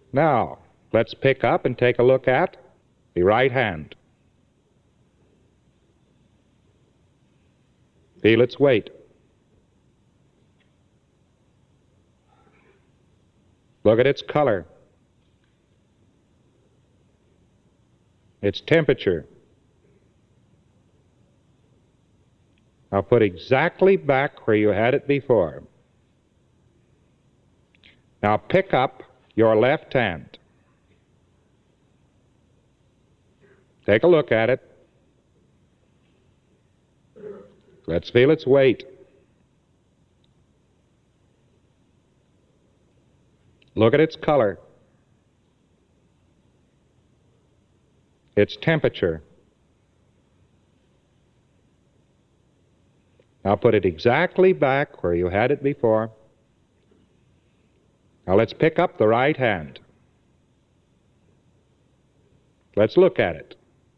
Now, let's pick up and take a look at the right hand. Feel its weight. Look at its color, its temperature. Now put exactly back where you had it before. Now pick up your left hand. Take a look at it. Let's feel its weight. Look at its color, its temperature. Now put it exactly back where you had it before. Now let's pick up the right hand. Let's look at it.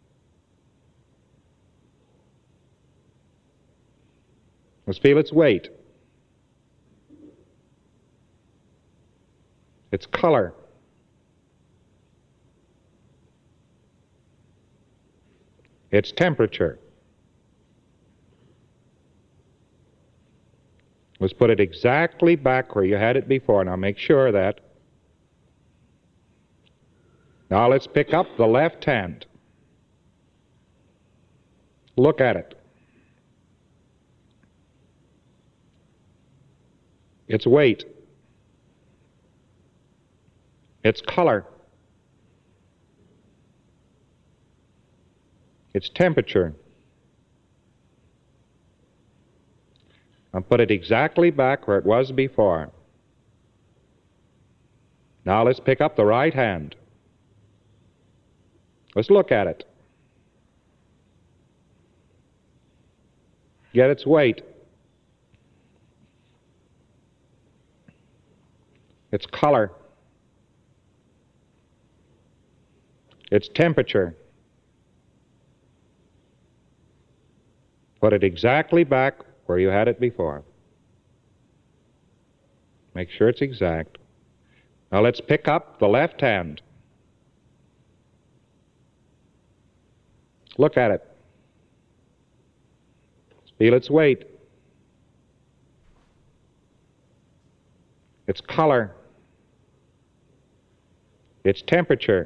Let's feel its weight, its color, its temperature. Let's put it exactly back where you had it before. Now make sure of that. Now let's pick up the left hand. Look at it. Its weight, its color, its temperature. And put it exactly back where it was before. Now let's pick up the right hand. Let's look at it. Get its weight, its color, its temperature. Put it exactly back where you had it before. Make sure it's exact. Now let's pick up the left hand. Look at it. Feel its weight, its color, its temperature.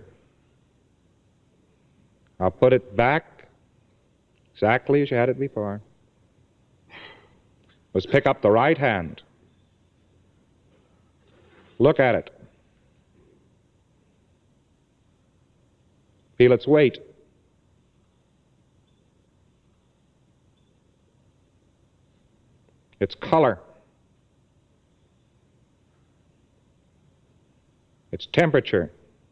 I'll put it back exactly as you had it before. Let's pick up the right hand. Look at it. Feel its weight, its color, its temperature.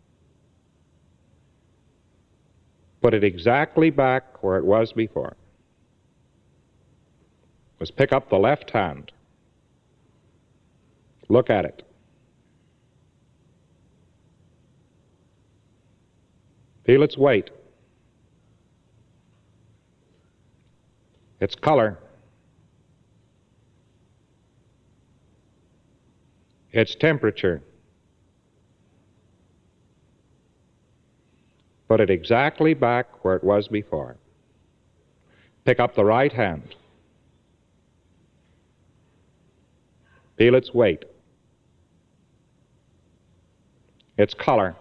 Put it exactly back where it was before. Let's pick up the left hand. Look at it. Feel its weight, its color, its temperature. Put it exactly back where it was before. Pick up the right hand. Feel its weight, its color,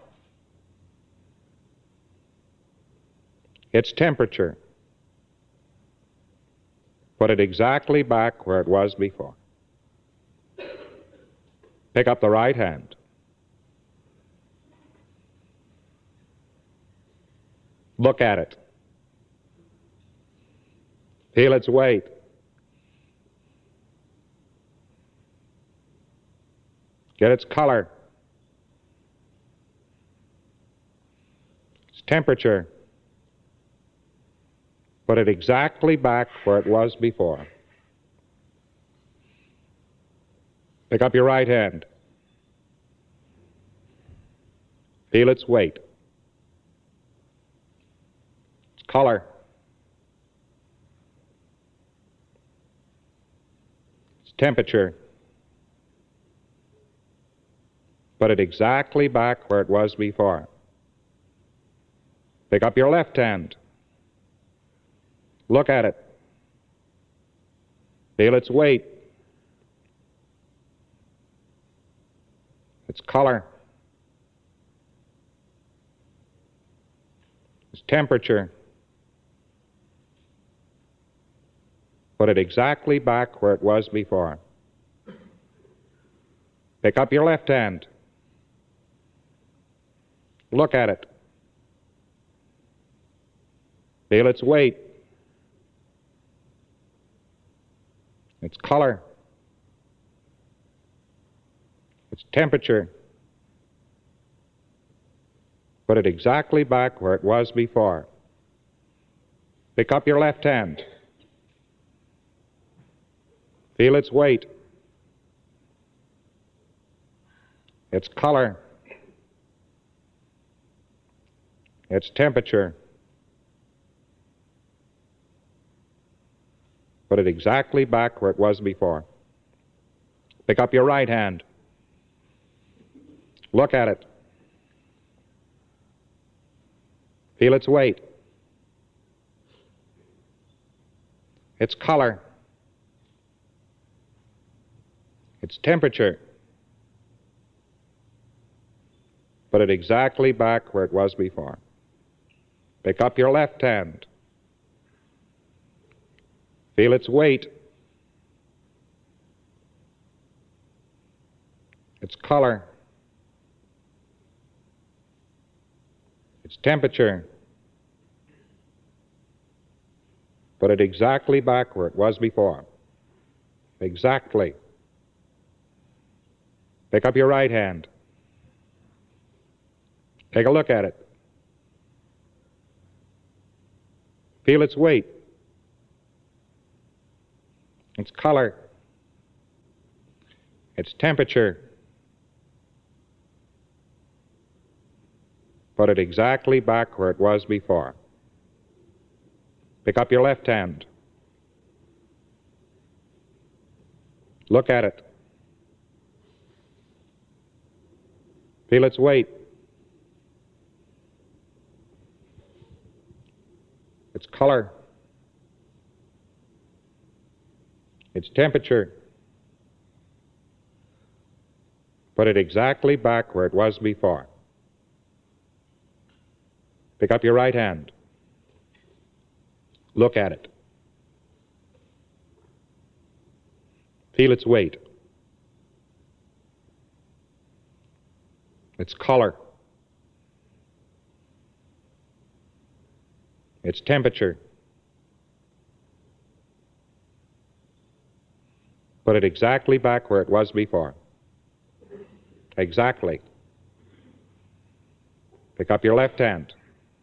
its temperature. Put it exactly back where it was before. Pick up the right hand. Look at it. Feel its weight. Get its color, its temperature. Put it exactly back where it was before. Pick up your right hand. Feel its weight, its color, its temperature. Put it exactly back where it was before. Pick up your left hand. Look at it. Feel its weight, its color, its temperature. Put it exactly back where it was before. Pick up your left hand. Look at it. Feel its weight, its color, its temperature. Put it exactly back where it was before. Pick up your left hand. Feel its weight, its color, its temperature. Put it exactly back where it was before. Pick up your right hand. Look at it. Feel its weight, its color, its temperature. Put it exactly back where it was before. Pick up your left hand. Feel its weight, its color, its temperature. Put it exactly back where it was before. Exactly. Pick up your right hand. Take a look at it. Feel its weight, its color, its temperature. Put it exactly back where it was before. Pick up your left hand. Look at it. Feel its weight, its color, its temperature. Put it exactly back where it was before. Pick up your right hand. Look at it. Feel its weight, its color, its temperature. Put it exactly back where it was before. Exactly. Pick up your left hand.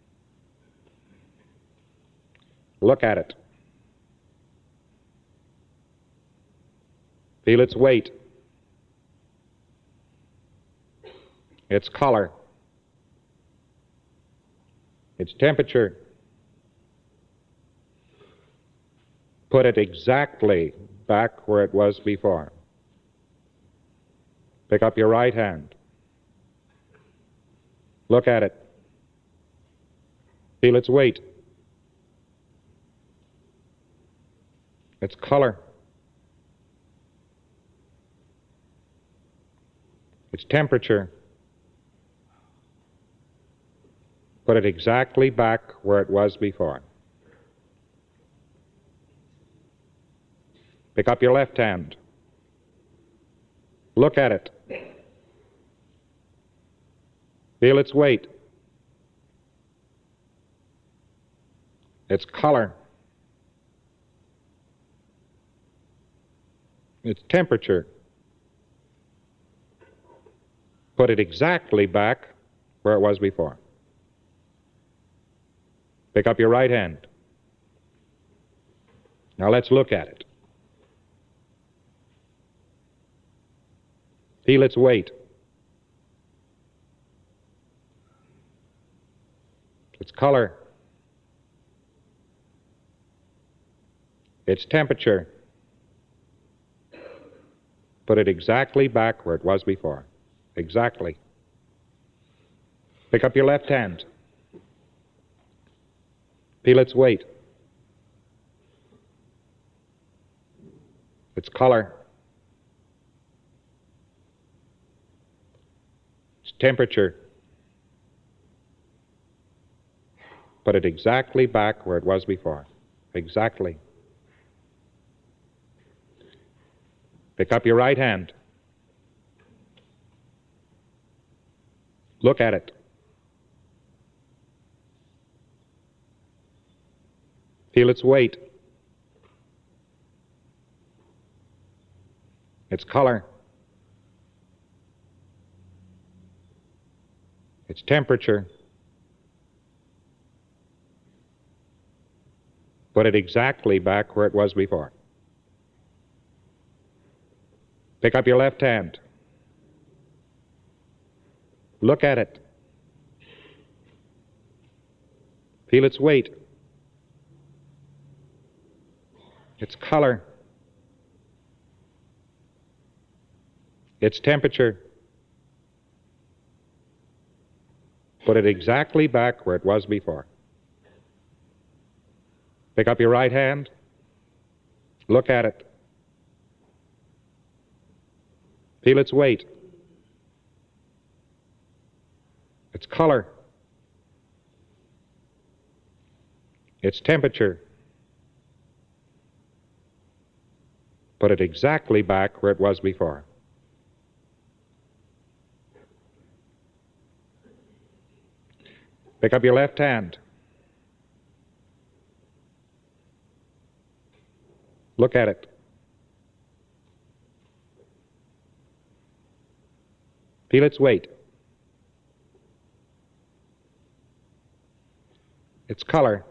Look at it. Feel its weight, its color, its temperature. Put it exactly back where it was before. Pick up your right hand. Look at it. Feel its weight, its color, its temperature. Put it exactly back where it was before. Pick up your left hand. Look at it. Feel its weight, its color, its temperature. Put it exactly back where it was before. Pick up your right hand. Now let's look at it. Feel its weight, its color, its temperature. Put it exactly back where it was before. Exactly. Pick up your left hand. Feel its weight. Its color. Its temperature. Put it exactly back where it was before. Exactly. Pick up your right hand. Look at it. Feel its weight. Its color. Its temperature. Put it exactly back where it was before. Pick up your left hand. Look at it. Feel its weight. Its color. Its temperature. Put it exactly back where it was before. Pick up your right hand. Look at it. Feel its weight. Its color. Its temperature. Put it exactly back where it was before. Pick up your left hand. Look at it. Feel its weight. Its color.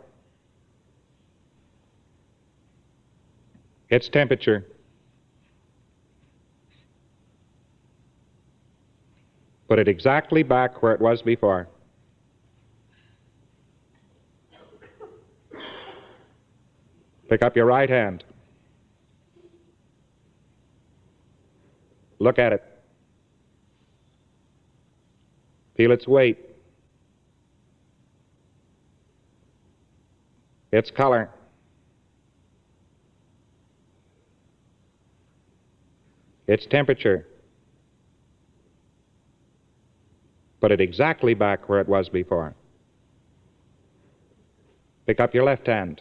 Its temperature. Put it exactly back where it was before. Pick up your right hand. Look at it. Feel its weight. Its color. Its temperature. Put it exactly back where it was before. Pick up your left hand.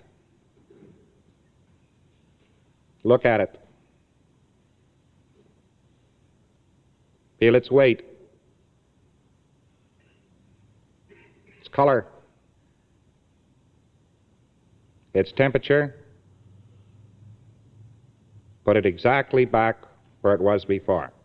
Look at it. Feel its weight. Its color. Its temperature. Put it exactly back where it was before.